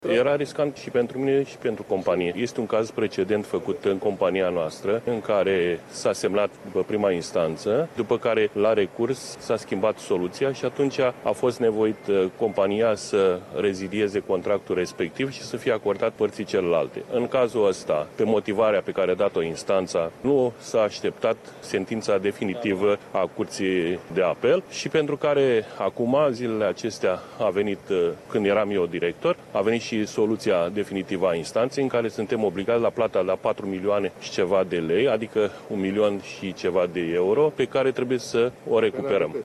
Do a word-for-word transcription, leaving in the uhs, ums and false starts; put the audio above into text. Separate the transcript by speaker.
Speaker 1: Era riscant și pentru mine și pentru companie. Este un caz precedent făcut în compania noastră, în care s-a semnat după prima instanță, după care la recurs s-a schimbat soluția și atunci a fost nevoit compania să rezidieze contractul respectiv și să fie acordat părții celelalte. În cazul ăsta, pe motivarea pe care a dat-o instanța, nu s-a așteptat sentința definitivă a Curții de Apel și pentru care acum, zilele acestea, a venit, când eram eu director, a venit și soluția definitivă a instanței, în care suntem obligați la plata la patru milioane și ceva de lei, adică un milion și ceva de euro, pe care trebuie să o recuperăm.